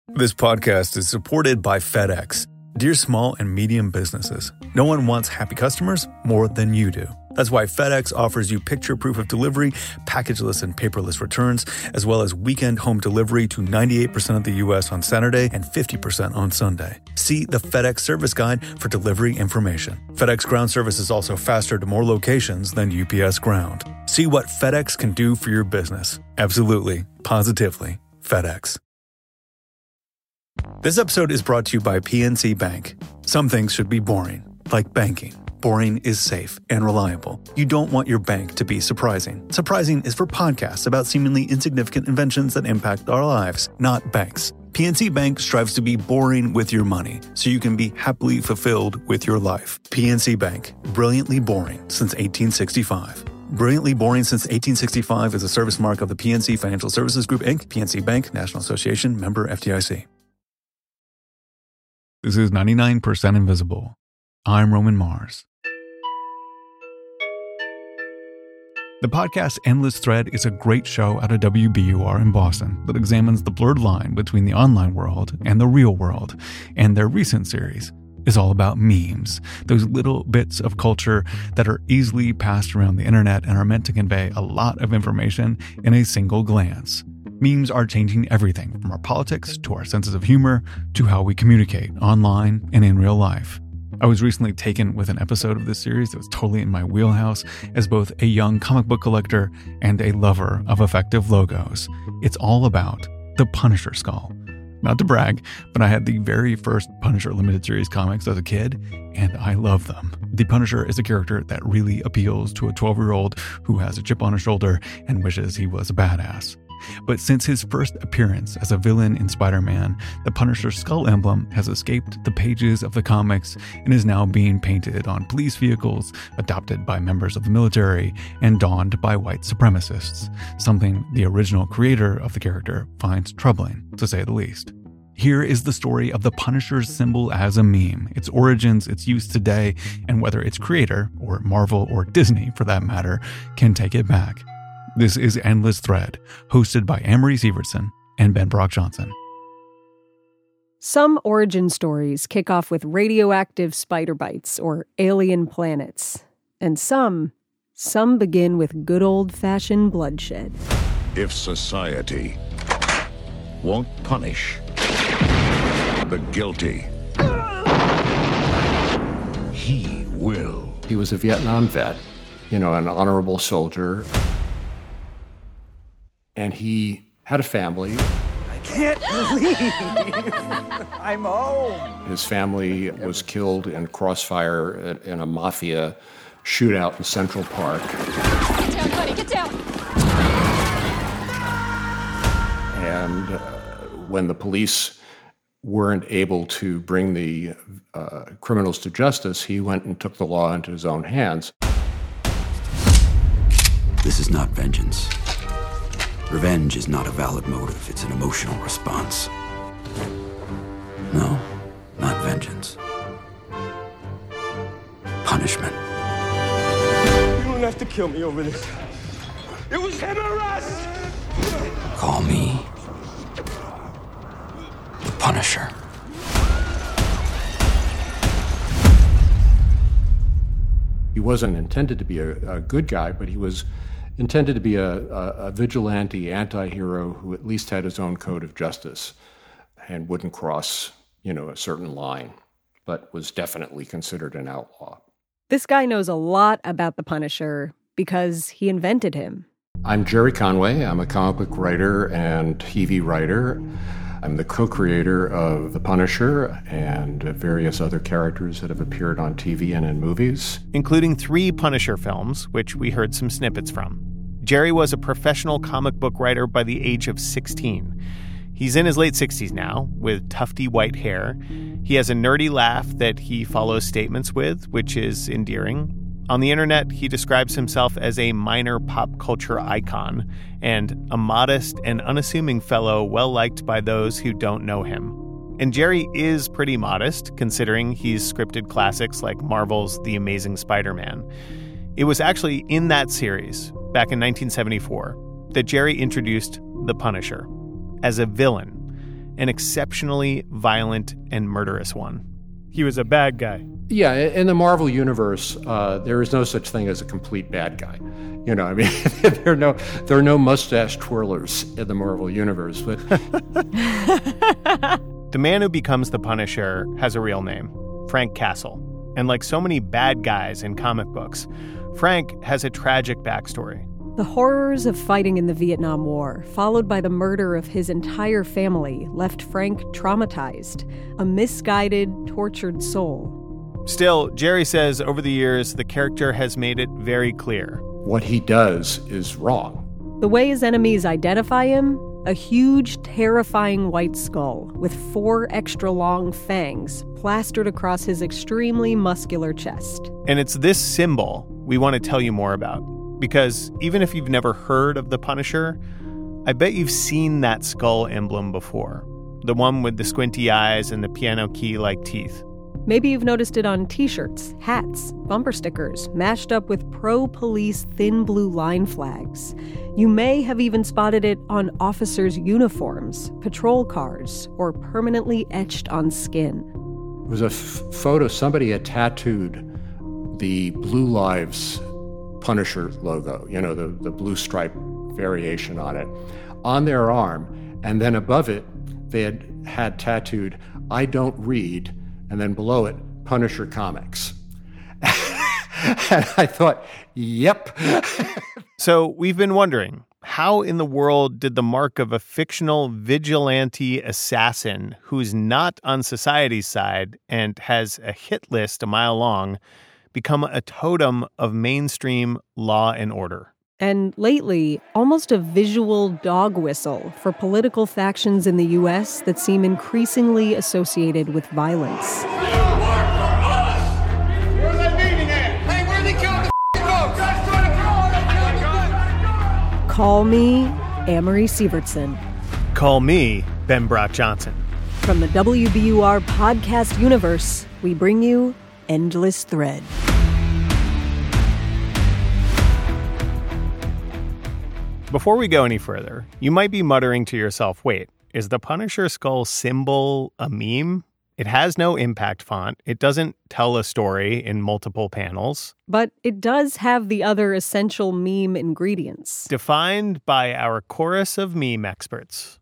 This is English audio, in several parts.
This podcast is supported by FedEx. Dear small and medium businesses, no one wants happy customers more than you do. That's why FedEx offers you picture proof of delivery, packageless and paperless returns, as well as weekend home delivery to 98% of the U.S. on Saturday and 50% on Sunday. See the FedEx service guide for delivery information. FedEx Ground service is also faster to more locations than UPS Ground. See what FedEx can do for your business. Absolutely, positively, FedEx. This episode is brought to you by PNC Bank. Some things should be boring, like banking. Boring is safe and reliable. You don't want your bank to be surprising. Surprising is for podcasts about seemingly insignificant inventions that impact our lives, not banks. PNC Bank strives to be boring with your money, so you can be happily fulfilled with your life. PNC Bank, brilliantly boring since 1865. Brilliantly Boring Since 1865 is a service mark of the PNC Financial Services Group, Inc., PNC Bank, National Association, member FDIC. This is 99% Invisible. I'm Roman Mars. The podcast Endless Thread is a great show out of WBUR in Boston that examines the blurred line between the online world and the real world. And their recent series is all about memes, those little bits of culture that are easily passed around the internet and are meant to convey a lot of information in a single glance. Memes are changing everything from our politics to our senses of humor to how we communicate online and in real life. I was recently taken with an episode of this series that was totally in my wheelhouse as both a young comic book collector and a lover of effective logos. It's all about the Punisher skull. Not to brag, but I had the very first Punisher limited series comics as a kid, and I love them. The Punisher is a character that really appeals to a 12-year-old who has a chip on his shoulder and wishes he was a badass. But since his first appearance as a villain in Spider-Man, the Punisher skull emblem has escaped the pages of the comics and is now being painted on police vehicles, adopted by members of the military, and donned by white supremacists, something the original creator of the character finds troubling, to say the least. Here is the story of the Punisher's symbol as a meme, its origins, its use today, and whether its creator, or Marvel or Disney for that matter, can take it back. This is Endless Thread, hosted by Amory Sievertson and Ben Brock Johnson. Some origin stories kick off with radioactive spider bites or alien planets. And some begin with good old-fashioned bloodshed. If society won't punish the guilty, he will. He was a Vietnam vet, an honorable soldier. And he had a family. I can't believe I'm home. His family was killed in crossfire in a mafia shootout in Central Park. Get down, buddy, get down. And when the police weren't able to bring the criminals to justice, he went and took the law into his own hands. This is not vengeance. Revenge is not a valid motive, it's an emotional response. No, not vengeance. Punishment. You don't have to kill me over this. It was him or us! Call me the Punisher. He wasn't intended to be a good guy, but he was intended to be a vigilante anti-hero who at least had his own code of justice and wouldn't cross, a certain line, but was definitely considered an outlaw. This guy knows a lot about the Punisher because he invented him. I'm Jerry Conway. I'm a comic book writer and TV writer. I'm the co-creator of The Punisher and various other characters that have appeared on TV and in movies, including 3 Punisher films, which we heard some snippets from. Jerry was a professional comic book writer by the age of 16. He's in his late 60s now, with tufty white hair. He has a nerdy laugh that he follows statements with, which is endearing. On the internet, he describes himself as a minor pop culture icon and a modest and unassuming fellow well-liked by those who don't know him. And Jerry is pretty modest, considering he's scripted classics like Marvel's The Amazing Spider-Man. It was actually in that series, back in 1974, that Jerry introduced the Punisher as a villain. an exceptionally violent and murderous one. He was a bad guy. Yeah, in the Marvel universe, there is no such thing as a complete bad guy. You know, I mean, there are no mustache twirlers in the Marvel universe. But the man who becomes the Punisher has a real name, Frank Castle. And like so many bad guys in comic books, Frank has a tragic backstory. The horrors of fighting in the Vietnam War, followed by the murder of his entire family, left Frank traumatized, a misguided, tortured soul. Still, Jerry says over the years, the character has made it very clear. What he does is wrong. The way his enemies identify him, a huge, terrifying white skull with 4 extra long fangs plastered across his extremely muscular chest. And it's this symbol we want to tell you more about. Because even if you've never heard of the Punisher, I bet you've seen that skull emblem before. The one with the squinty eyes and the piano key-like teeth. Maybe you've noticed it on t-shirts, hats, bumper stickers, mashed up with pro-police thin blue line flags. You may have even spotted it on officers' uniforms, patrol cars, or permanently etched on skin. It was a photo. Somebody had tattooed the Blue Lives Punisher logo, you know, the blue stripe variation on it, on their arm. And then above it, they had tattooed, "I don't read," and then below it, Punisher Comics. And I thought, yep. So we've been wondering, how in the world did the mark of a fictional vigilante assassin who's not on society's side and has a hit list a mile long become a totem of mainstream law and order? And lately, almost a visual dog whistle for political factions in the U.S. that seem increasingly associated with violence. Call me Amory Sievertson. Call me Ben Brock Johnson. From the WBUR podcast universe, we bring you Endless Thread. Before we go any further, you might be muttering to yourself, wait, is the Punisher skull symbol a meme? It has no impact font. It doesn't tell a story in multiple panels. But it does have the other essential meme ingredients. Defined by our chorus of meme experts.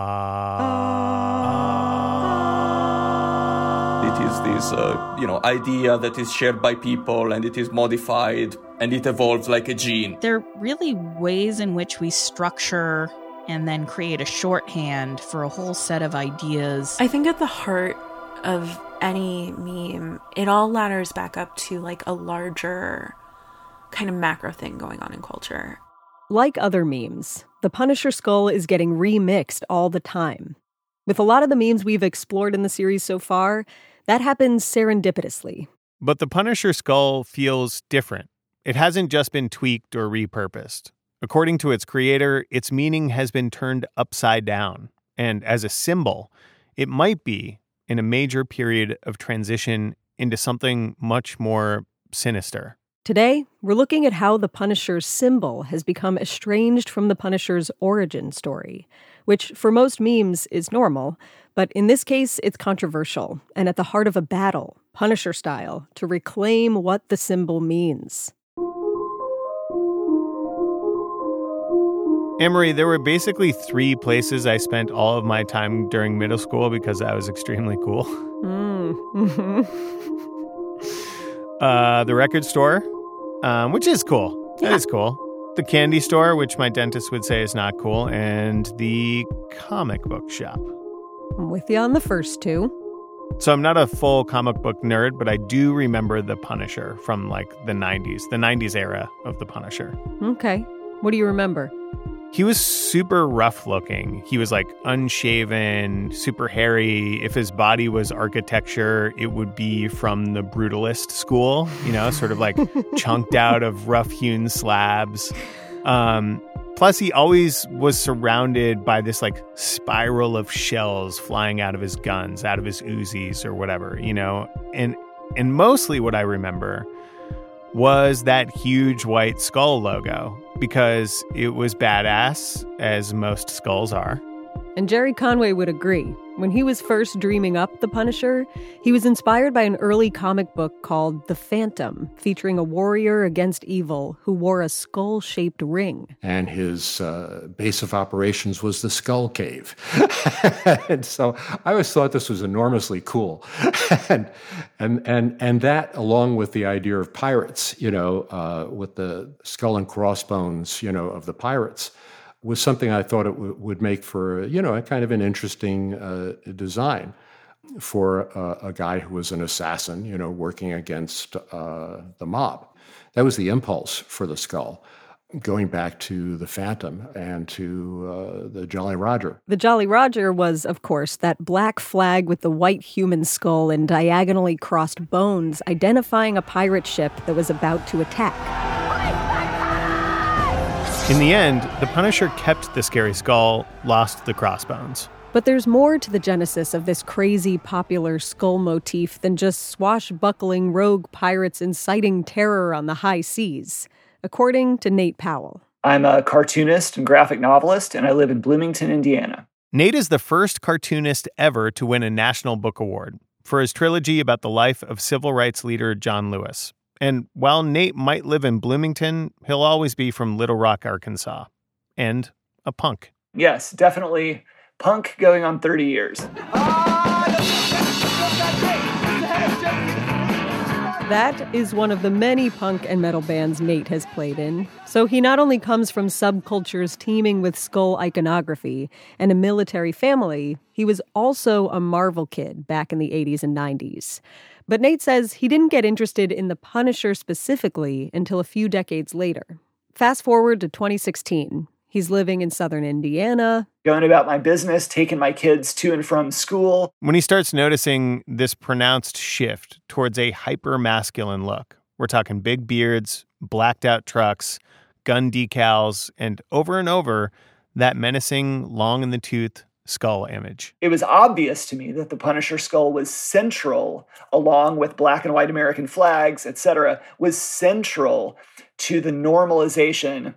It is this, idea that is shared by people, and it is modified, and it evolves like a gene. There are really ways in which we structure and then create a shorthand for a whole set of ideas. I think at the heart of any meme, it all ladders back up to like a larger kind of macro thing going on in culture. Like other memes, the Punisher skull is getting remixed all the time. With a lot of the memes we've explored in the series so far, that happens serendipitously. But the Punisher skull feels different. It hasn't just been tweaked or repurposed. According to its creator, its meaning has been turned upside down. And as a symbol, it might be in a major period of transition into something much more sinister. Today, we're looking at how the Punisher's symbol has become estranged from the Punisher's origin story, which for most memes is normal, but in this case, it's controversial and at the heart of a battle, Punisher style, to reclaim what the symbol means. Amory, there were basically 3 places I spent all of my time during middle school because I was extremely cool. The record store, which is cool. That is cool. The candy store, which my dentist would say is not cool, and the comic book shop. I'm with you on the first 2. So I'm not a full comic book nerd, but I do remember the Punisher from like the 90s era of the Punisher. Okay. What do you remember? He was super rough looking. He was like unshaven, super hairy. If his body was architecture, it would be from the brutalist school, sort of like chunked out of rough hewn slabs. Plus, he always was surrounded by this like spiral of shells flying out of his guns, out of his Uzis or whatever, and mostly what I remember was that huge white skull logo, because it was badass, as most skulls are. And Jerry Conway would agree. When he was first dreaming up the Punisher, he was inspired by an early comic book called The Phantom, featuring a warrior against evil who wore a skull-shaped ring. And his base of operations was the Skull Cave. And so I always thought this was enormously cool. and that, along with the idea of pirates, with the skull and crossbones, of the pirates, was something I thought it would make for, a kind of an interesting design for a guy who was an assassin, working against the mob. That was the impulse for the skull, going back to the Phantom and to the Jolly Roger. The Jolly Roger was, of course, that black flag with the white human skull and diagonally crossed bones identifying a pirate ship that was about to attack. In the end, the Punisher kept the scary skull, lost the crossbones. But there's more to the genesis of this crazy popular skull motif than just swashbuckling rogue pirates inciting terror on the high seas, according to Nate Powell. I'm a cartoonist and graphic novelist, and I live in Bloomington, Indiana. Nate is the first cartoonist ever to win a National Book Award for his trilogy about the life of civil rights leader John Lewis. And while Nate might live in Bloomington, he'll always be from Little Rock, Arkansas. And a punk. Yes, definitely punk going on 30 years. That is one of the many punk and metal bands Nate has played in. So he not only comes from subcultures teeming with skull iconography and a military family, he was also a Marvel kid back in the 80s and 90s. But Nate says he didn't get interested in the Punisher specifically until a few decades later. Fast forward to 2016. He's living in southern Indiana. Going about my business, taking my kids to and from school. When he starts noticing this pronounced shift towards a hyper-masculine look, we're talking big beards, blacked-out trucks, gun decals, and over, that menacing, long-in-the-tooth skull image. It was obvious to me that the Punisher skull was central, along with black and white American flags, etc., was central to the normalization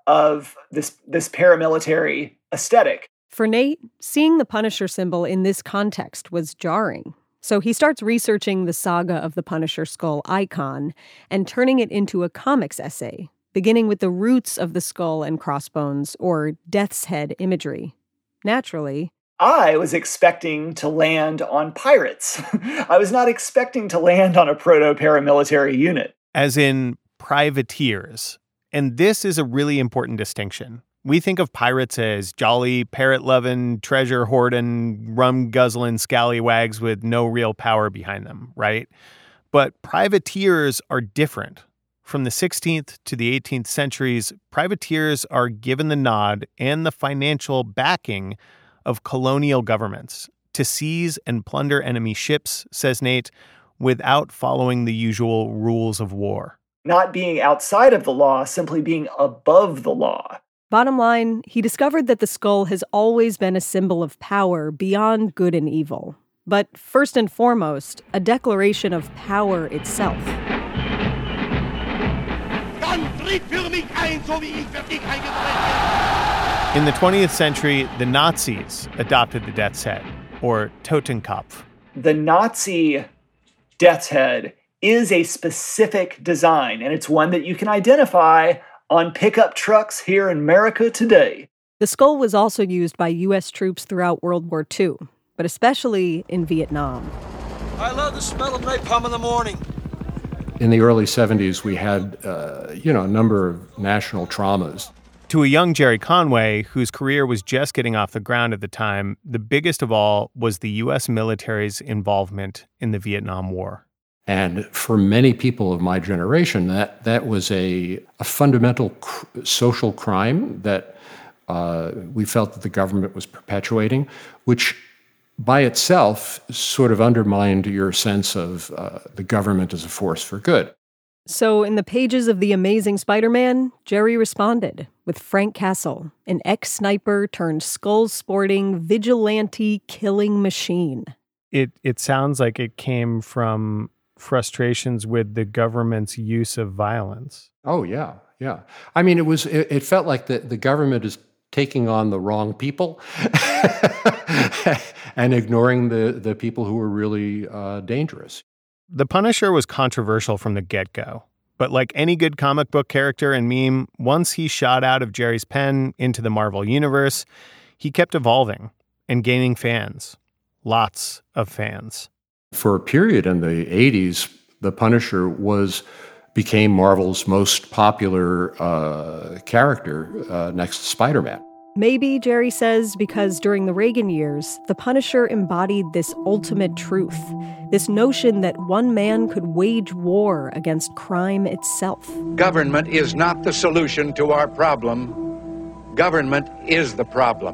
of this paramilitary aesthetic. For Nate, seeing the Punisher symbol in this context was jarring. So he starts researching the saga of the Punisher skull icon and turning it into a comics essay, beginning with the roots of the skull and crossbones, or death's head imagery. Naturally, I was expecting to land on pirates. I was not expecting to land on a proto-paramilitary unit. As in privateers. And this is a really important distinction. We think of pirates as jolly, parrot-loving, treasure-hoarding, rum-guzzling scallywags with no real power behind them, right? But privateers are different. From the 16th to the 18th centuries, privateers are given the nod and the financial backing of colonial governments to seize and plunder enemy ships, says Nate, without following the usual rules of war. Not being outside of the law, simply being above the law. Bottom line, he discovered that the skull has always been a symbol of power beyond good and evil. But first and foremost, a declaration of power itself. In the 20th century, the Nazis adopted the death's head, or Totenkopf. The Nazi death's head is a specific design, and it's one that you can identify on pickup trucks here in America today. The skull was also used by U.S. troops throughout World War II, but especially in Vietnam. I love the smell of napalm in the morning. In the early 70s, we had, a number of national traumas. To a young Jerry Conway, whose career was just getting off the ground at the time, the biggest of all was the U.S. military's involvement in the Vietnam War. And for many people of my generation, that was a fundamental social crime that we felt that the government was perpetuating, which by itself sort of undermined your sense of the government as a force for good. So in the pages of The Amazing Spider-Man, Jerry responded with Frank Castle, an ex-sniper turned skull-sporting vigilante killing machine. It sounds like it came from frustrations with the government's use of violence. Oh, yeah. I mean, it felt like the government is taking on the wrong people and ignoring the people who were really dangerous. The Punisher was controversial from the get-go. But like any good comic book character and meme, once he shot out of Jerry's pen into the Marvel Universe, he kept evolving and gaining fans. Lots of fans. For a period in the 80s, the Punisher became Marvel's most popular character next to Spider-Man. Maybe, Jerry says, because during the Reagan years, the Punisher embodied this ultimate truth, this notion that one man could wage war against crime itself. Government is not the solution to our problem. Government is the problem.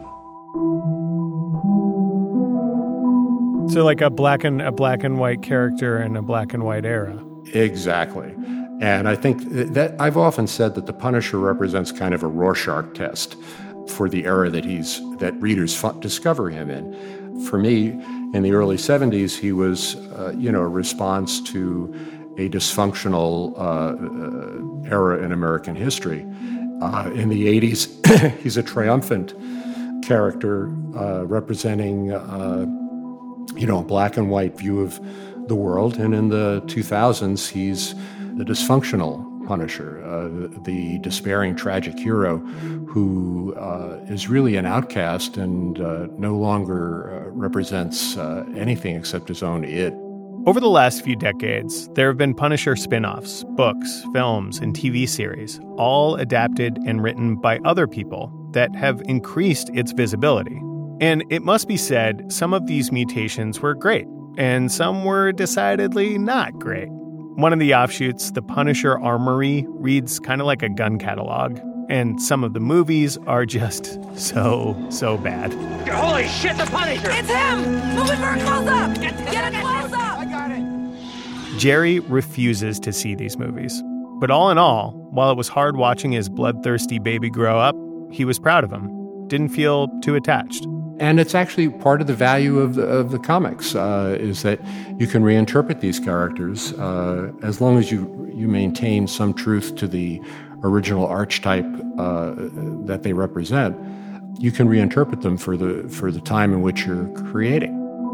So like a black and white character in a black and white era. Exactly. And I think that I've often said that the Punisher represents kind of a Rorschach test for the era that readers discover him in. For me, in the early 70s, he was, a response to a dysfunctional era in American history. In the 80s, he's a triumphant character representing, a black and white view of the world. And in the 2000s, he's the dysfunctional Punisher, the despairing tragic hero who is really an outcast and no longer represents anything except his own id. Over the last few decades, there have been Punisher spin-offs, books, films, and TV series, all adapted and written by other people that have increased its visibility. And it must be said, some of these mutations were great, and some were decidedly not great. One of the offshoots, The Punisher Armory, reads kind of like a gun catalog, and some of the movies are just so bad. Holy shit, the Punisher! It's him! Move it for a close-up! Get a close-up! I got it! Jerry refuses to see these movies. But all in all, while it was hard watching his bloodthirsty baby grow up, he was proud of him. Didn't feel too attached. And it's actually part of the value of the comics, is that you can reinterpret these characters as long as you maintain some truth to the original archetype that they represent. You can reinterpret them for the time in which you're creating.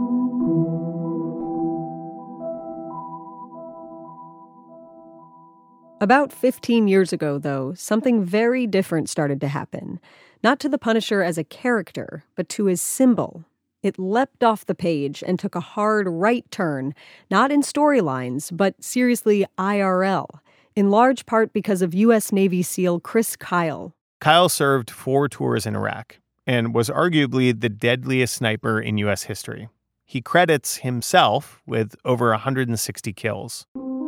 About 15 years ago, though, something very different started to happen. Not to the Punisher as a character, but to his symbol. It leapt off the page and took a hard right turn, not in storylines, but seriously IRL, in large part because of U.S. Navy SEAL Chris Kyle. Kyle served 4 tours in Iraq and was arguably the deadliest sniper in U.S. history. He credits himself with over 160 kills.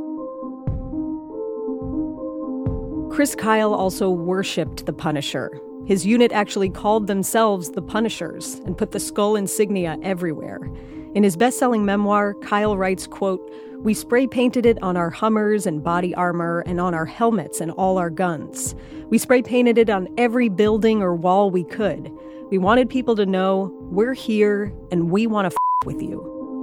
Chris Kyle also worshipped the Punisher. His unit actually called themselves the Punishers and put the skull insignia everywhere. In his best-selling memoir, Kyle writes, quote, "We spray-painted it on our Hummers and body armor and on our helmets and all our guns. We spray-painted it on every building or wall we could. We wanted people to know, we're here and we want to with you."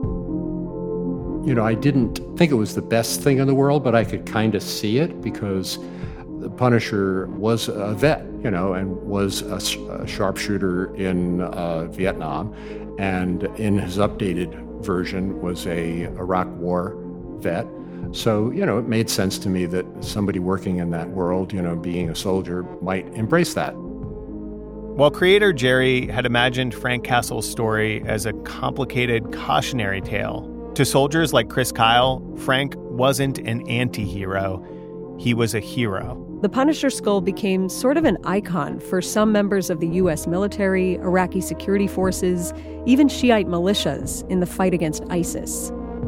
I didn't think it was the best thing in the world, but I could kind of see it because the Punisher was a vet, and was a sharpshooter in Vietnam, and in his updated version was a Iraq War vet. So, it made sense to me that somebody working in that world, being a soldier, might embrace that. While creator Jerry had imagined Frank Castle's story as a complicated cautionary tale, to soldiers like Chris Kyle, Frank wasn't an anti-hero. He was a hero. The Punisher skull became sort of an icon for some members of the U.S. military, Iraqi security forces, even Shiite militias in the fight against ISIS.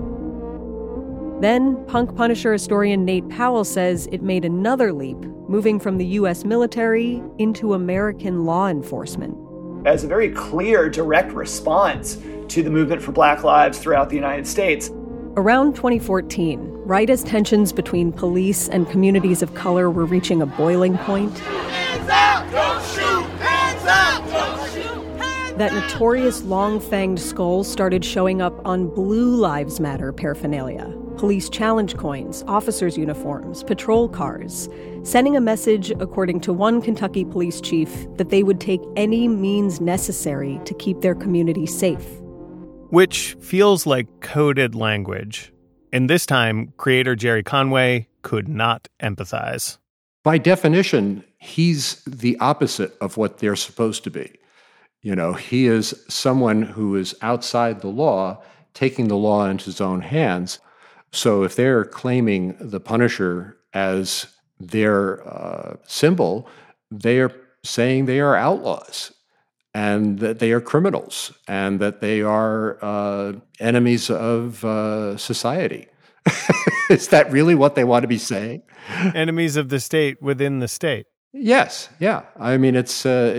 Then, punk Punisher historian Nate Powell says it made another leap, moving from the U.S. military into American law enforcement. As a very clear, direct response to the movement for Black lives throughout the United States. Around 2014, right as tensions between police and communities of color were reaching a boiling point, Hands up! Don't shoot! Hands up! Don't shoot! that notorious long-fanged skull started showing up on Blue Lives Matter paraphernalia, police challenge coins, officers' uniforms, patrol cars, sending a message, according to one Kentucky police chief, that they would take any means necessary to keep their community safe. Which feels like coded language. And this time, creator Gerry Conway could not empathize. By definition, he's the opposite of what they're supposed to be. You know, he is someone who is outside the law, taking the law into his own hands. So if they're claiming the Punisher as their symbol, they are saying they are outlaws and that they are criminals and that they are enemies of society. Is that really what they want to be saying? Enemies of the state within the state. Yes, yeah. I mean, it's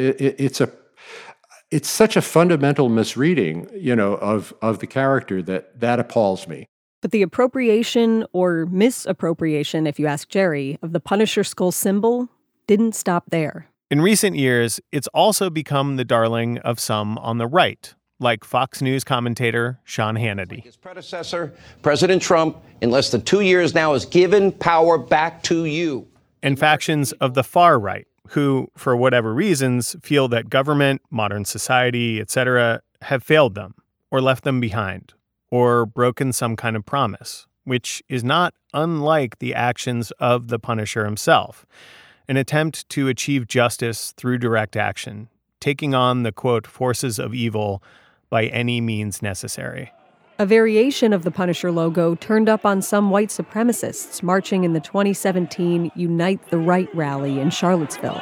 such a fundamental misreading, you know, of the character that appalls me. But the appropriation or misappropriation, if you ask Gerry, of the Punisher skull symbol didn't stop there. In recent years, it's also become the darling of some on the right, like Fox News commentator Sean Hannity. His predecessor, President Trump, in less than 2 years now has given power back to you. And factions of the far right, who, for whatever reasons, feel that government, modern society, etc., have failed them, or left them behind, or broken some kind of promise, which is not unlike the actions of the Punisher himself, an attempt to achieve justice through direct action, taking on the, quote, forces of evil by any means necessary. A variation of the Punisher logo turned up on some white supremacists marching in the 2017 Unite the Right rally in Charlottesville.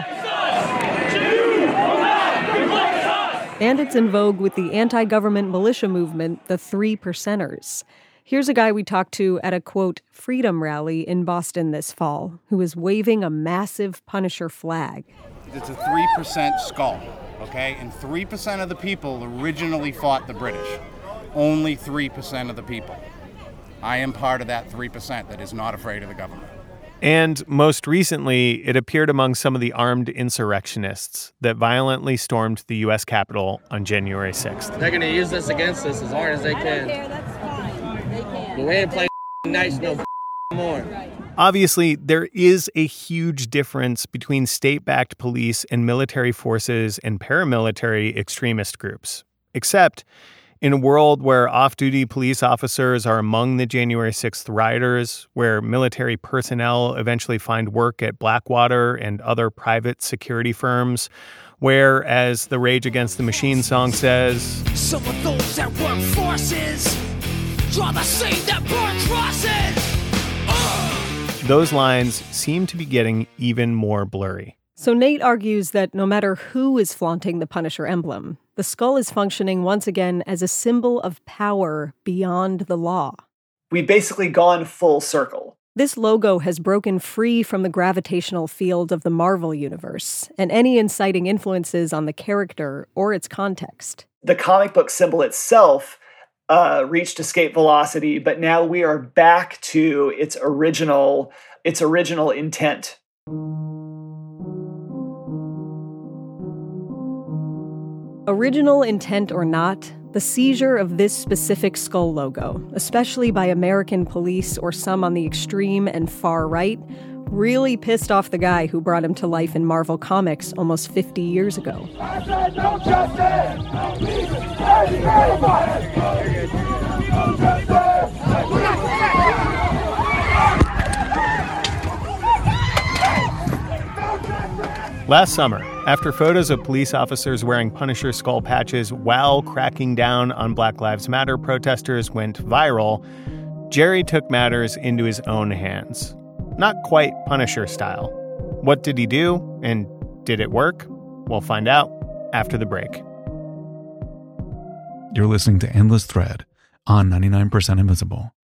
And it's in vogue with the anti-government militia movement, the Three Percenters. Here's a guy we talked to at a, quote, freedom rally in Boston this fall, who is waving a massive Punisher flag. It's a 3% skull, okay? And 3% of the people originally fought the British. Only 3% of the people. I am part of that 3% that is not afraid of the government. And most recently, it appeared among some of the armed insurrectionists that violently stormed the U.S. Capitol on January 6th. They're going to use this against us as hard as they can. That's fine. They can. But we ain't playing nice no more. Obviously, there is a huge difference between state-backed police and military forces and paramilitary extremist groups. Except, in a world where off-duty police officers are among the January 6th rioters, where military personnel eventually find work at Blackwater and other private security firms, where, as the Rage Against the Machine song says, some of those that work forces draw the same that burn crosses. Those lines seem to be getting even more blurry. So Nate argues that no matter who is flaunting the Punisher emblem, the skull is functioning once again as a symbol of power beyond the law. We've basically gone full circle. This logo has broken free from the gravitational field of the Marvel universe and any inciting influences on the character or its context. The comic book symbol itself reached escape velocity, but now we are back to its original intent. Original intent or not, the seizure of this specific skull logo, especially by American police or some on the extreme and far right, really pissed off the guy who brought him to life in Marvel Comics almost 50 years ago. I said no justice, no peace, anybody. No justice. Last summer, after photos of police officers wearing Punisher skull patches while cracking down on Black Lives Matter protesters went viral, Gerry took matters into his own hands. Not quite Punisher style. What did he do, and did it work? We'll find out after the break. You're listening to Endless Thread on 99% Invisible.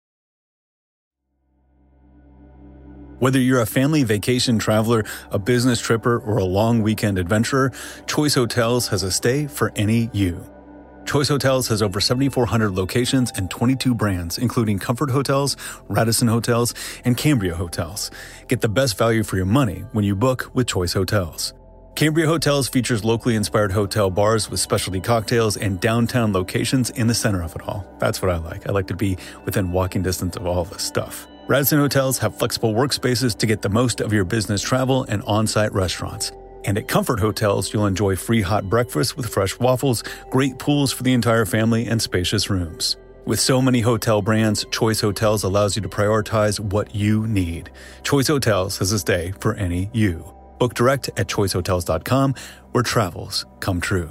Whether you're a family vacation traveler, a business tripper, or a long weekend adventurer, Choice Hotels has a stay for any you. Choice Hotels has over 7,400 locations and 22 brands, including Comfort Hotels, Radisson Hotels, and Cambria Hotels. Get the best value for your money when you book with Choice Hotels. Cambria Hotels features locally inspired hotel bars with specialty cocktails and downtown locations in the center of it all. That's what I like. I like to be within walking distance of all this stuff. Radisson Hotels have flexible workspaces to get the most of your business travel and on-site restaurants. And at Comfort Hotels, you'll enjoy free hot breakfast with fresh waffles, great pools for the entire family, and spacious rooms. With so many hotel brands, Choice Hotels allows you to prioritize what you need. Choice Hotels has a stay for any you. Book direct at choicehotels.com, where travels come true.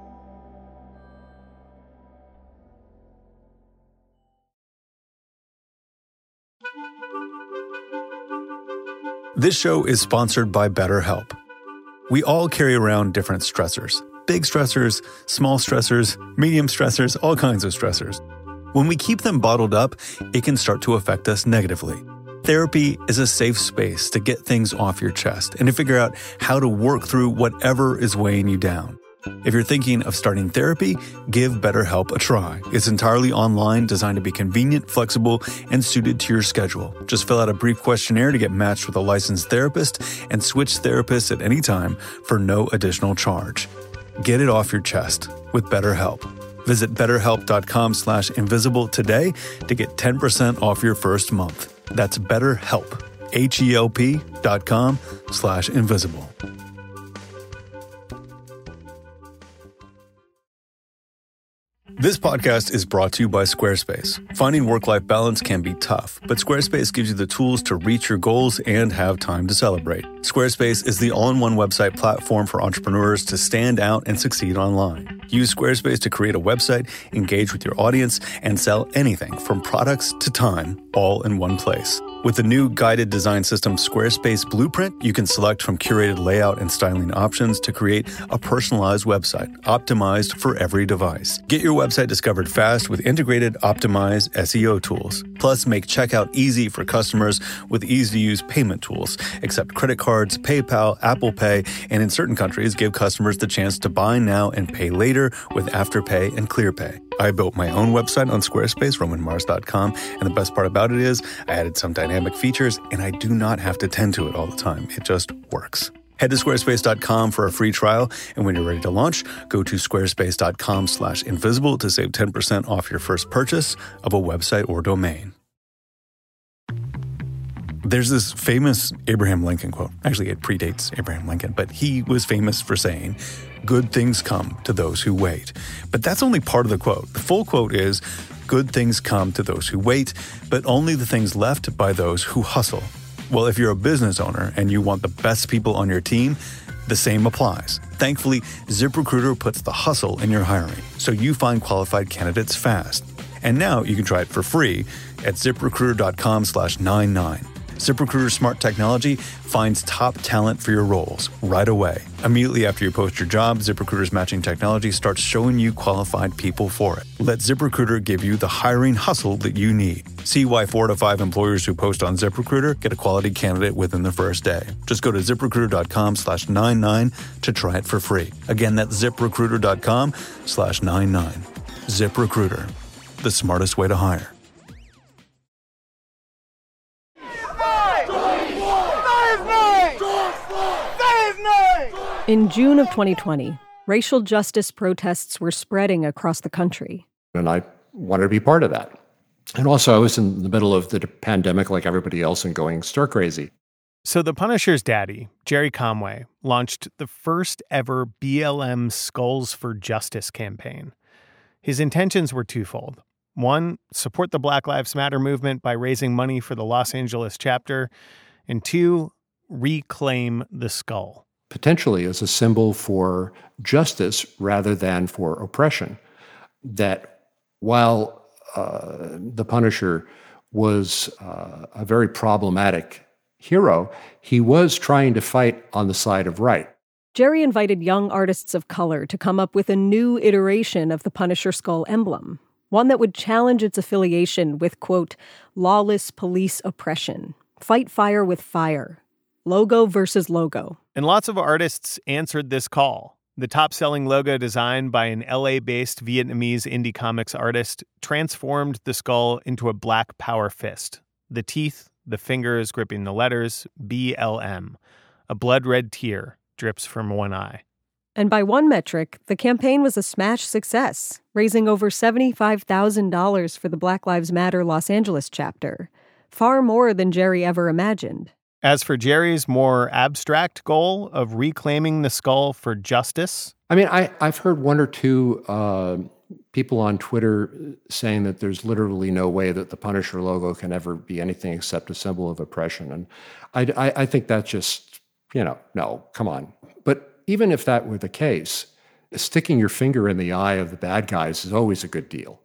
This show is sponsored by BetterHelp. We all carry around different stressors. Big stressors, small stressors, medium stressors, all kinds of stressors. When we keep them bottled up, it can start to affect us negatively. Therapy is a safe space to get things off your chest and to figure out how to work through whatever is weighing you down. If you're thinking of starting therapy, give BetterHelp a try. It's entirely online, designed to be convenient, flexible, and suited to your schedule. Just fill out a brief questionnaire to get matched with a licensed therapist and switch therapists at any time for no additional charge. Get it off your chest with BetterHelp. Visit BetterHelp.com/invisible today to get 10% off your first month. That's BetterHelp, HELP.com/invisible. This podcast is brought to you by Squarespace. Finding work-life balance can be tough, but Squarespace gives you the tools to reach your goals and have time to celebrate. Squarespace is the all-in-one website platform for entrepreneurs to stand out and succeed online. Use Squarespace to create a website, engage with your audience, and sell anything from products to time, all in one place. With the new guided design system Squarespace Blueprint, you can select from curated layout and styling options to create a personalized website, optimized for every device. Get your website discovered fast with integrated, optimized SEO tools. Plus, make checkout easy for customers with easy-to-use payment tools. Accept credit cards, PayPal, Apple Pay, and in certain countries, give customers the chance to buy now and pay later with Afterpay and ClearPay. I built my own website on Squarespace, RomanMars.com, and the best part about it is I added some dynamic features, and I do not have to tend to it all the time. It just works. Head to squarespace.com for a free trial, and when you're ready to launch, go to squarespace.com/invisible to save 10% off your first purchase of a website or domain. There's this famous Abraham Lincoln quote. Actually, it predates Abraham Lincoln, but he was famous for saying, "Good things come to those who wait." But that's only part of the quote. The full quote is, "Good things come to those who wait, but only the things left by those who hustle." Well, if you're a business owner and you want the best people on your team, the same applies. Thankfully, ZipRecruiter puts the hustle in your hiring, so you find qualified candidates fast. And now you can try it for free at ZipRecruiter.com/99. ZipRecruiter's smart technology finds top talent for your roles right away. Immediately after you post your job, ZipRecruiter's matching technology starts showing you qualified people for it. Let ZipRecruiter give you the hiring hustle that you need. See why 4 to 5 employers who post on ZipRecruiter get a quality candidate within the first day. Just go to ZipRecruiter.com/99 to try it for free. Again, that's ZipRecruiter.com/99. ZipRecruiter, the smartest way to hire. In June of 2020, racial justice protests were spreading across the country. And I wanted to be part of that. And also, I was in the middle of the pandemic like everybody else and going stir crazy. So the Punisher's daddy, Jerry Conway, launched the first ever BLM Skulls for Justice campaign. His intentions were twofold. One, support the Black Lives Matter movement by raising money for the Los Angeles chapter. And two, reclaim the skull. Potentially as a symbol for justice rather than for oppression. That while the Punisher was a very problematic hero, he was trying to fight on the side of right. Jerry invited young artists of color to come up with a new iteration of the Punisher skull emblem, one that would challenge its affiliation with, quote, lawless police oppression, fight fire with fire, logo versus logo. And lots of artists answered this call. The top-selling logo designed by an LA-based Vietnamese indie comics artist transformed the skull into a black power fist. The teeth, the fingers gripping the letters, BLM, a blood-red tear, drips from one eye. And by one metric, the campaign was a smash success, raising over $75,000 for the Black Lives Matter Los Angeles chapter, far more than Jerry ever imagined. As for Jerry's more abstract goal of reclaiming the skull for justice... I mean, I've heard one or two people on Twitter saying that there's literally no way that the Punisher logo can ever be anything except a symbol of oppression. And I think that's just, no, come on. But even if that were the case, sticking your finger in the eye of the bad guys is always a good deal.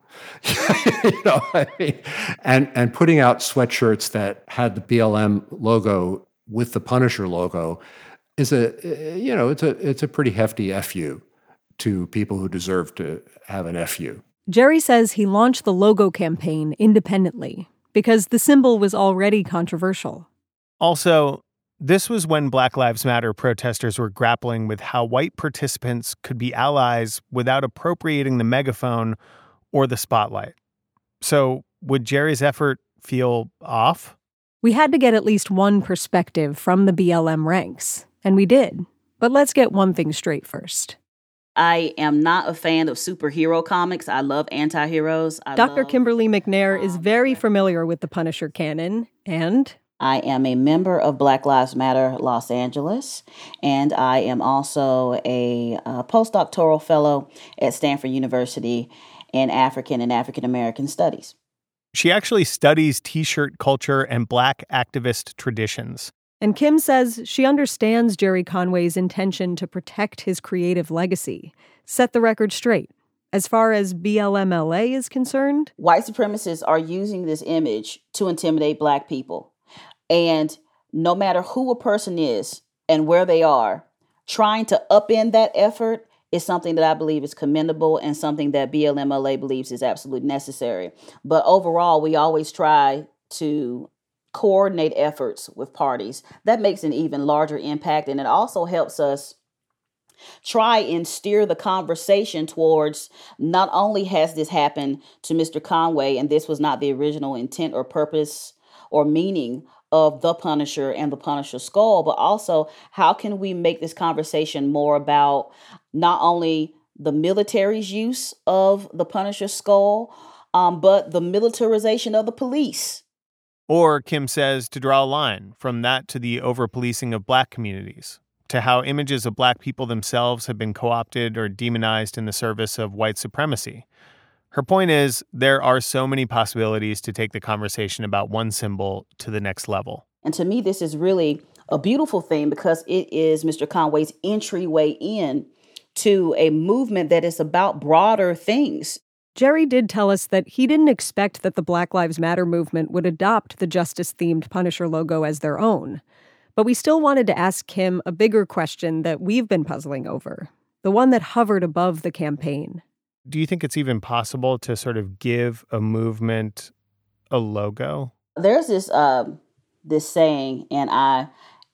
And putting out sweatshirts that had the BLM logo with the Punisher logo is it's a pretty hefty FU to people who deserve to have an FU. Jerry says he launched the logo campaign independently because the symbol was already controversial. Also, this was when Black Lives Matter protesters were grappling with how white participants could be allies without appropriating the megaphone or the spotlight. So would Jerry's effort feel off? We had to get at least one perspective from the BLM ranks, and we did. But let's get one thing straight first. I am not a fan of superhero comics. I love anti-heroes. Dr. Kimberly McNair is very familiar with the Punisher canon, and... I am a member of Black Lives Matter Los Angeles, and I am also a postdoctoral fellow at Stanford University in African and African American studies. She actually studies T-shirt culture and Black activist traditions. And Kim says she understands Jerry Conway's intention to protect his creative legacy, set the record straight. As far as BLMLA is concerned, white supremacists are using this image to intimidate Black people. And no matter who a person is and where they are, trying to upend that effort is something that I believe is commendable and something that BLMLA believes is absolutely necessary. But overall, we always try to coordinate efforts with parties. That makes an even larger impact, and it also helps us try and steer the conversation towards not only has this happened to Mr. Conway, and this was not the original intent or purpose or meaning of the Punisher and the Punisher skull, but also how can we make this conversation more about not only the military's use of the Punisher skull, but the militarization of the police. Or, Kim says, to draw a line from that to the over-policing of Black communities, to how images of Black people themselves have been co-opted or demonized in the service of white supremacy. Her point is, there are so many possibilities to take the conversation about one symbol to the next level. And to me, this is really a beautiful thing because it is Mr. Conway's entryway in to a movement that is about broader things. Jerry did tell us that he didn't expect that the Black Lives Matter movement would adopt the justice-themed Punisher logo as their own. But we still wanted to ask Kim a bigger question that we've been puzzling over, the one that hovered above the campaign. Do you think it's even possible to sort of give a movement a logo? There's this saying, and I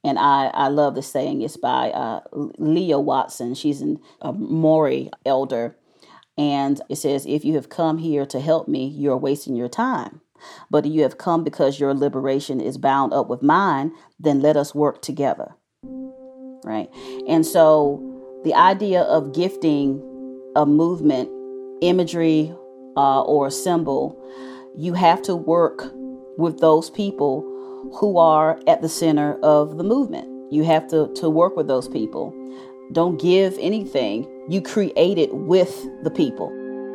love this saying. It's by Leah Watson. She's a Maori elder. And it says, if you have come here to help me, you're wasting your time. But if you have come because your liberation is bound up with mine, then let us work together. Right? And so the idea of gifting a movement imagery or a symbol, you have to work with those people who are at the center of the movement. You have to work with those people. Don't give anything. You create it with the people.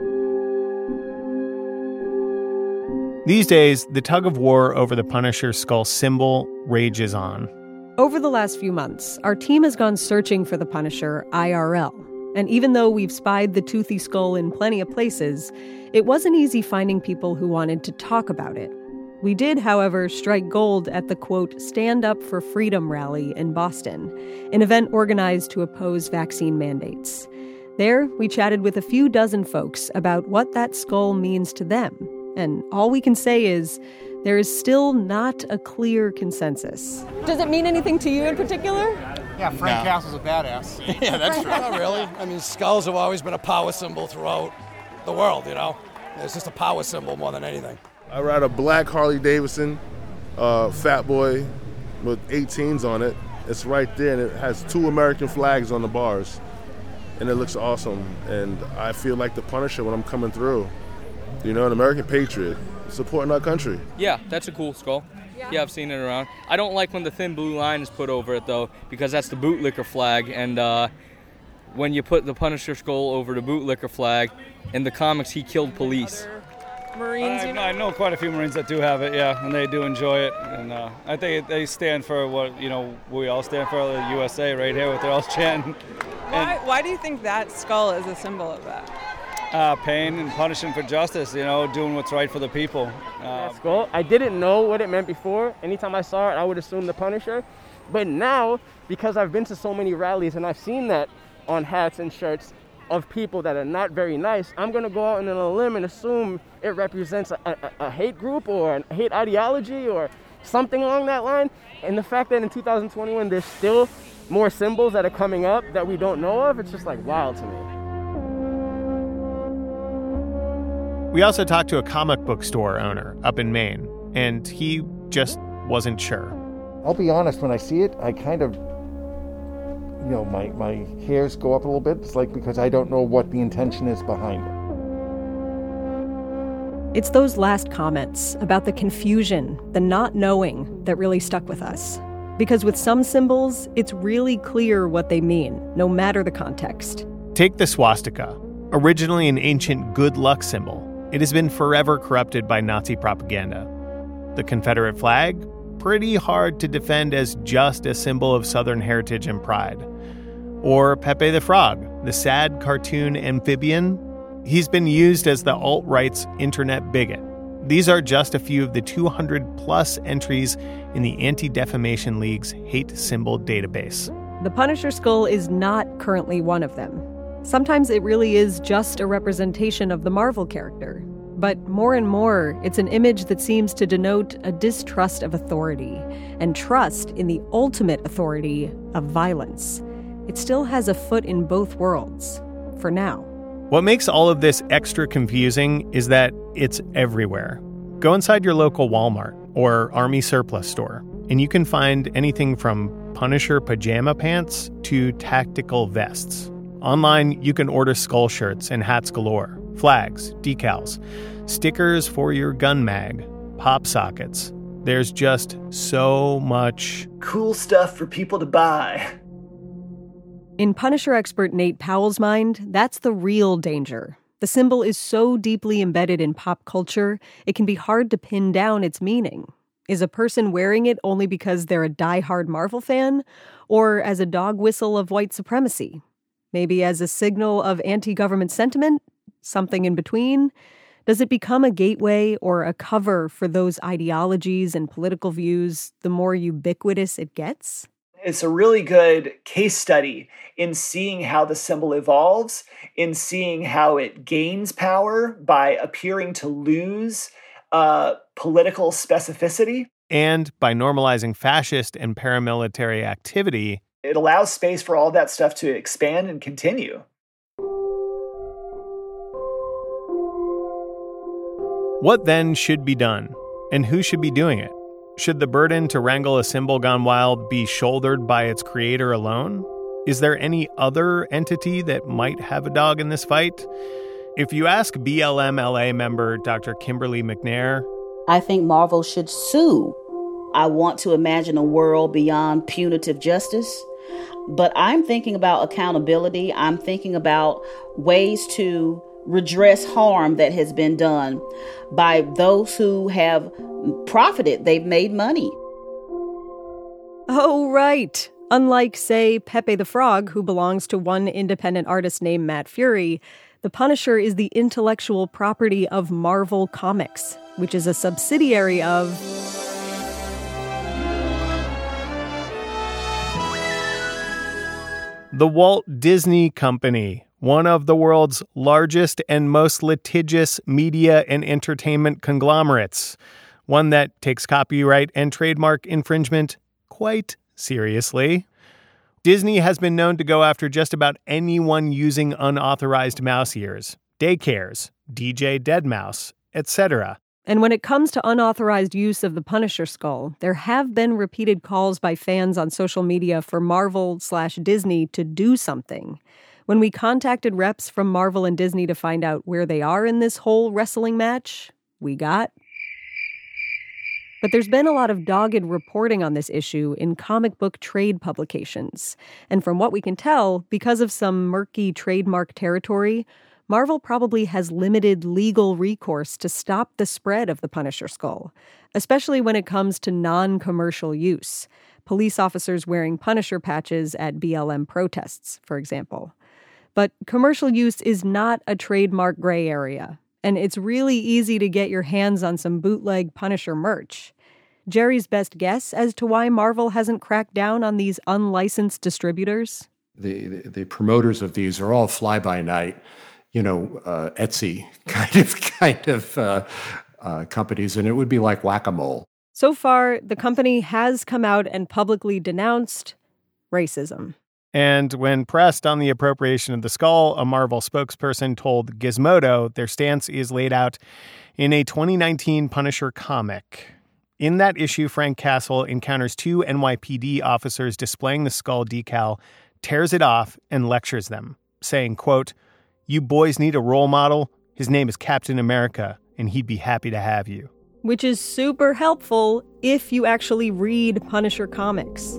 These days, the tug of war over the Punisher skull symbol rages on. Over the last few months, our team has gone searching for the Punisher IRL. And even though we've spied the toothy skull in plenty of places, it wasn't easy finding people who wanted to talk about it. We did, however, strike gold at the, quote, Stand Up for Freedom rally in Boston, an event organized to oppose vaccine mandates. There, we chatted with a few dozen folks about what that skull means to them. And all we can say is, there is still not a clear consensus. Does it mean anything to you in particular? Yeah, Frank Castle's a badass. Yeah, that's true. Not really. I mean, skulls have always been a power symbol throughout the world, It's just a power symbol more than anything. I ride a black Harley Davidson, Fat Boy with 18s on it. It's right there, and it has 2 American flags on the bars, and it looks awesome. And I feel like the Punisher when I'm coming through. You know, an American patriot supporting our country. Yeah, that's a cool skull. Yeah, I've seen it around. I don't like when the thin blue line is put over it, though, because that's the bootlicker flag. And when you put the Punisher skull over the bootlicker flag, in the comics, he killed police. Marines, I know quite a few Marines that do have it, yeah, and they do enjoy it. And I think they stand for what, we all stand for, the USA right here, what they're all chanting. Why do you think that skull is a symbol of that? Pain and punishing for justice, doing what's right for the people. Skull, I didn't know what it meant before. Anytime I saw it, I would assume the Punisher. But now, because I've been to so many rallies and I've seen that on hats and shirts of people that are not very nice, I'm going to go out on a limb and assume it represents a hate group or a hate ideology or something along that line. And the fact that in 2021 there's still more symbols that are coming up that we don't know of, it's just like wild to me. We also talked to a comic book store owner up in Maine, and he just wasn't sure. I'll be honest, when I see it, I kind of, my hairs go up a little bit. It's like because I don't know what the intention is behind it. It's those last comments about the confusion, the not knowing, that really stuck with us. Because with some symbols, it's really clear what they mean, no matter the context. Take the swastika, originally an ancient good luck symbol. It has been forever corrupted by Nazi propaganda. The Confederate flag, pretty hard to defend as just a symbol of Southern heritage and pride. Or Pepe the Frog, the sad cartoon amphibian. He's been used as the alt-right's internet bigot. These are just a few of the 200-plus entries in the Anti-Defamation League's hate symbol database. The Punisher skull is not currently one of them. Sometimes it really is just a representation of the Marvel character. But more and more, it's an image that seems to denote a distrust of authority and trust in the ultimate authority of violence. It still has a foot in both worlds, for now. What makes all of this extra confusing is that it's everywhere. Go inside your local Walmart or Army surplus store, and you can find anything from Punisher pajama pants to tactical vests. Online, you can order skull shirts and hats galore, flags, decals, stickers for your gun mag, pop sockets. There's just so much cool stuff for people to buy. In Punisher expert Nate Powell's mind, that's the real danger. The symbol is so deeply embedded in pop culture, it can be hard to pin down its meaning. Is a person wearing it only because they're a diehard Marvel fan, or as a dog whistle of white supremacy? Maybe as a signal of anti-government sentiment? Something in between? Does it become a gateway or a cover for those ideologies and political views the more ubiquitous it gets? It's a really good case study in seeing how the symbol evolves, in seeing how it gains power by appearing to lose political specificity. And by normalizing fascist and paramilitary activity, it allows space for all that stuff to expand and continue. What then should be done? And who should be doing it? Should the burden to wrangle a symbol gone wild be shouldered by its creator alone? Is there any other entity that might have a dog in this fight? If you ask BLM-LA member Dr. Kimberly McNair, I think Marvel should sue. I want to imagine a world beyond punitive justice. But I'm thinking about accountability. I'm thinking about ways to redress harm that has been done by those who have profited. They've made money. Oh, right. Unlike, say, Pepe the Frog, who belongs to one independent artist named Matt Fury, the Punisher is the intellectual property of Marvel Comics, which is a subsidiary of the Walt Disney Company, one of the world's largest and most litigious media and entertainment conglomerates, one that takes copyright and trademark infringement quite seriously. Disney has been known to go after just about anyone using unauthorized mouse ears, daycares, DJ Deadmau5, etc. And when it comes to unauthorized use of the Punisher skull, there have been repeated calls by fans on social media for Marvel/Disney to do something. When we contacted reps from Marvel and Disney to find out where they are in this whole wrestling match, we got... But there's been a lot of dogged reporting on this issue in comic book trade publications. And from what we can tell, because of some murky trademark territory, Marvel probably has limited legal recourse to stop the spread of the Punisher skull, especially when it comes to non-commercial use. Police officers wearing Punisher patches at BLM protests, for example. But commercial use is not a trademark gray area, and it's really easy to get your hands on some bootleg Punisher merch. Jerry's best guess as to why Marvel hasn't cracked down on these unlicensed distributors? The promoters of these are all fly-by-night, Etsy kind of companies, and it would be like whack-a-mole. So far, the company has come out and publicly denounced racism. And when pressed on the appropriation of the skull, a Marvel spokesperson told Gizmodo their stance is laid out in a 2019 Punisher comic. In that issue, Frank Castle encounters two NYPD officers displaying the skull decal, tears it off, and lectures them, saying, quote, "You boys need a role model? His name is Captain America, and he'd be happy to have you." Which is super helpful if you actually read Punisher comics.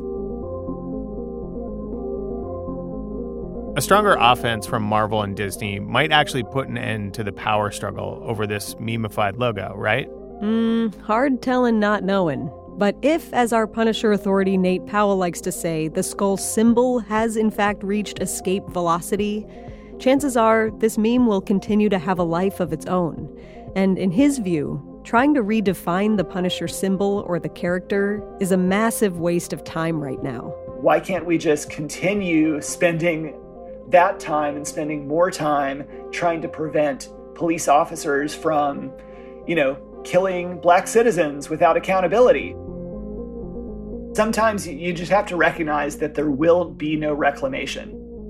A stronger offense from Marvel and Disney might actually put an end to the power struggle over this meme-ified logo, right? Hard telling not knowing. But if, as our Punisher authority Nate Powell likes to say, the skull symbol has in fact reached escape velocity, chances are this meme will continue to have a life of its own. And in his view, trying to redefine the Punisher symbol or the character is a massive waste of time right now. Why can't we just continue spending that time and spending more time trying to prevent police officers from, killing black citizens without accountability? Sometimes you just have to recognize that there will be no reclamation.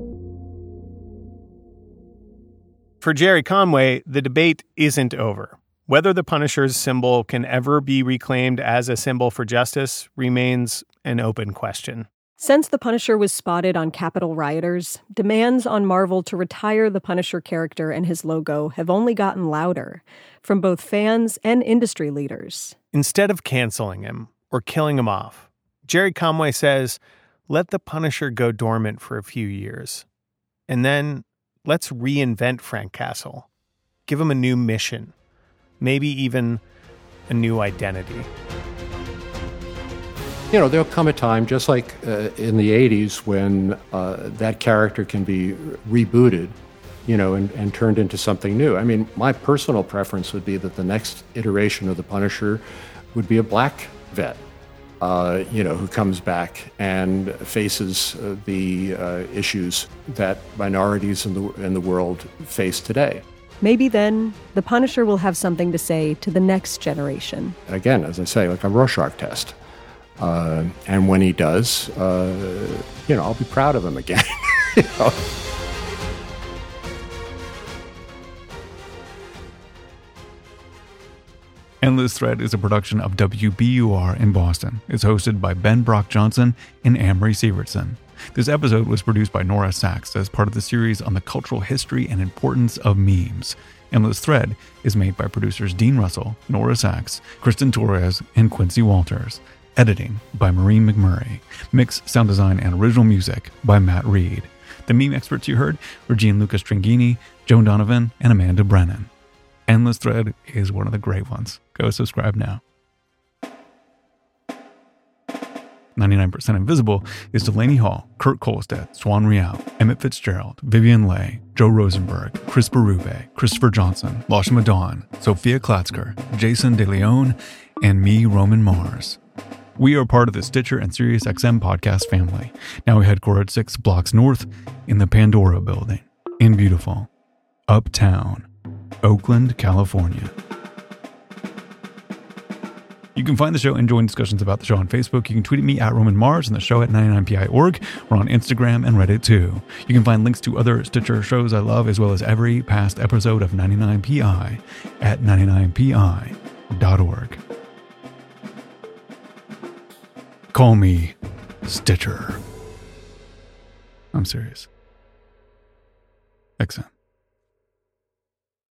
For Jerry Conway, the debate isn't over. Whether the Punisher's symbol can ever be reclaimed as a symbol for justice remains an open question. Since the Punisher was spotted on Capitol rioters, demands on Marvel to retire the Punisher character and his logo have only gotten louder, from both fans and industry leaders. Instead of canceling him or killing him off, Jerry Conway says, let the Punisher go dormant for a few years. And then let's reinvent Frank Castle. Give him a new mission. Maybe even a new identity. There'll come a time, just like in the 80s, when that character can be rebooted, and turned into something new. I mean, my personal preference would be that the next iteration of the Punisher would be a black vet, who comes back and faces the issues that minorities in the world face today. Maybe then the Punisher will have something to say to the next generation. Again, as I say, like a Rorschach test. And when he does, I'll be proud of him again. Endless Thread is a production of WBUR in Boston. It's hosted by Ben Brock Johnson and Amory Sievertson. This episode was produced by Nora Sachs as part of the series on the cultural history and importance of memes. Endless Thread is made by producers Dean Russell, Nora Sachs, Kristen Torres, and Quincy Walters. Editing by Maureen McMurray. Mix, sound design, and original music by Matt Reed. The meme experts you heard were Gianluca Stringini, Joan Donovan, and Amanda Brennan. Endless Thread is one of the great ones. Go subscribe now. 99% Invisible is Delaney Hall, Kurt Kolstad, Swan Real, Emmett Fitzgerald, Vivian Leigh, Joe Rosenberg, Chris Berube, Christopher Johnson, Lashma Dawn, Sophia Klatzker, Jason De Leon, and me, Roman Mars. We are part of the Stitcher and SiriusXM podcast family. Now we headquartered 6 blocks north in the Pandora building in beautiful Uptown, Oakland, California. You can find the show and join discussions about the show on Facebook. You can tweet at me at Roman Mars and the show at 99pi.org. We're on Instagram and Reddit too. You can find links to other Stitcher shows I love as well as every past episode of 99pi at 99pi.org. Call me Stitcher. I'm serious. XN.